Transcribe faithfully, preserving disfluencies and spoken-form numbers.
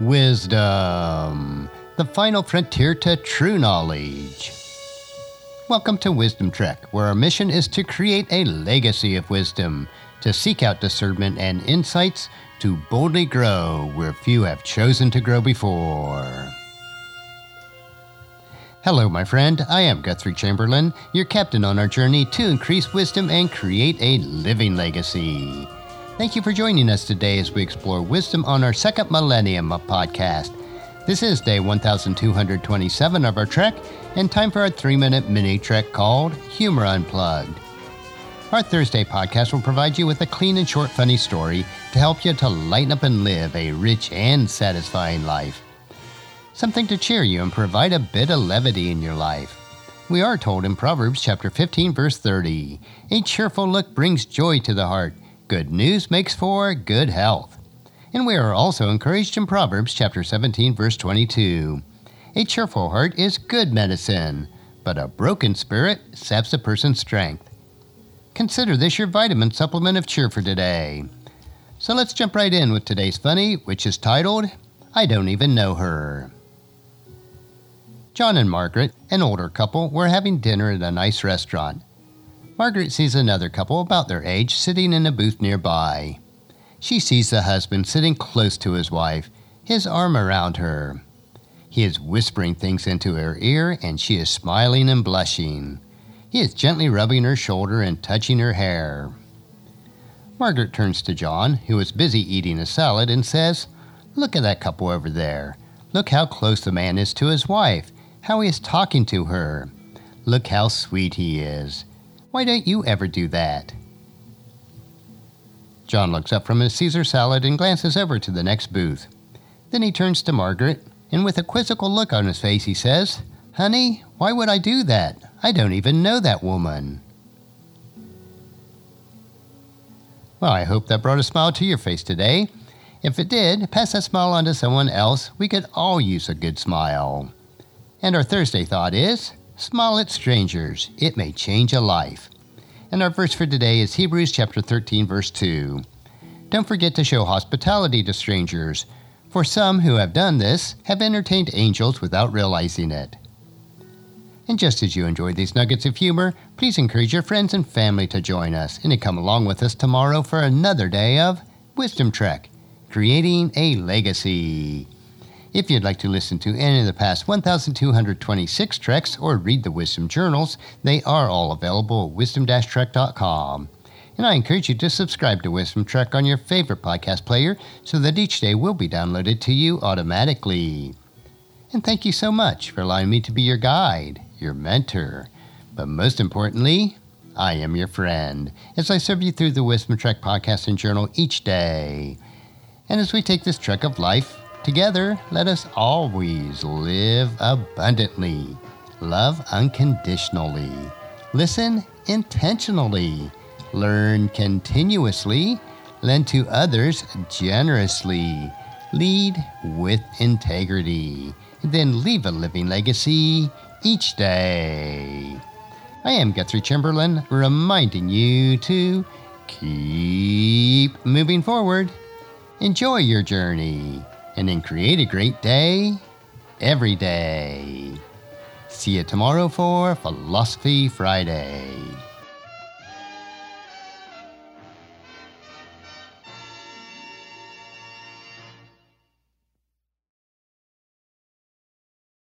Wisdom, the final frontier to true knowledge. Welcome to Wisdom Trek, where our mission is to create a legacy of wisdom, to seek out discernment and insights, to boldly grow where few have chosen to grow before. Hello, my friend. I am Guthrie Chamberlain, your captain on our journey to increase wisdom and create a living legacy. Thank you for joining us today as we explore wisdom on our second millennium of podcast. This is day one thousand two hundred twenty-seven of our trek, and time for our three-minute mini trek called Humor Unplugged. Our Thursday podcast will provide you with a clean and short funny story to help you to lighten up and live a rich and satisfying life. Something to cheer you and provide a bit of levity in your life. We are told in Proverbs chapter fifteen, verse thirty, "A cheerful look brings joy to the heart. Good news makes for good health." And we are also encouraged in Proverbs chapter seventeen, verse twenty-two. "A cheerful heart is good medicine, but a broken spirit saps a person's strength." Consider this your vitamin supplement of cheer for today. So let's jump right in with today's funny, which is titled, "I Don't Even Know Her." John and Margaret, an older couple, were having dinner at a nice restaurant. Margaret sees another couple about their age sitting in a booth nearby. She sees the husband sitting close to his wife, his arm around her. He is whispering things into her ear, and she is smiling and blushing. He is gently rubbing her shoulder and touching her hair. Margaret turns to John, who is busy eating a salad, and says, "Look at that couple over there. Look how close the man is to his wife, how he is talking to her. Look how sweet he is. Why don't you ever do that?" John looks up from his Caesar salad and glances over to the next booth. Then he turns to Margaret, and with a quizzical look on his face, he says, "Honey, why would I do that? I don't even know that woman." Well, I hope that brought a smile to your face today. If it did, pass that smile on to someone else. We could all use a good smile. And our Thursday thought is, smile at strangers. It may change a life. And our verse for today is Hebrews chapter thirteen, verse two. "Don't forget to show hospitality to strangers, for some who have done this have entertained angels without realizing it." And just as you enjoyed these nuggets of humor, please encourage your friends and family to join us and to come along with us tomorrow for another day of Wisdom Trek, creating a legacy. If you'd like to listen to any of the past one thousand two hundred twenty-six treks or read the Wisdom Journals, they are all available at wisdom dash trek dot com. And I encourage you to subscribe to Wisdom Trek on your favorite podcast player so that each day will be downloaded to you automatically. And thank you so much for allowing me to be your guide, your mentor, but most importantly, I am your friend as I serve you through the Wisdom Trek podcast and journal each day. And as we take this trek of life together, let us always live abundantly, love unconditionally, listen intentionally, learn continuously, lend to others generously, lead with integrity, and then leave a living legacy each day. I am Guthrie Chamberlain, reminding you to keep moving forward, enjoy your journey, and then create a great day every day. See you tomorrow for Philosophy Friday.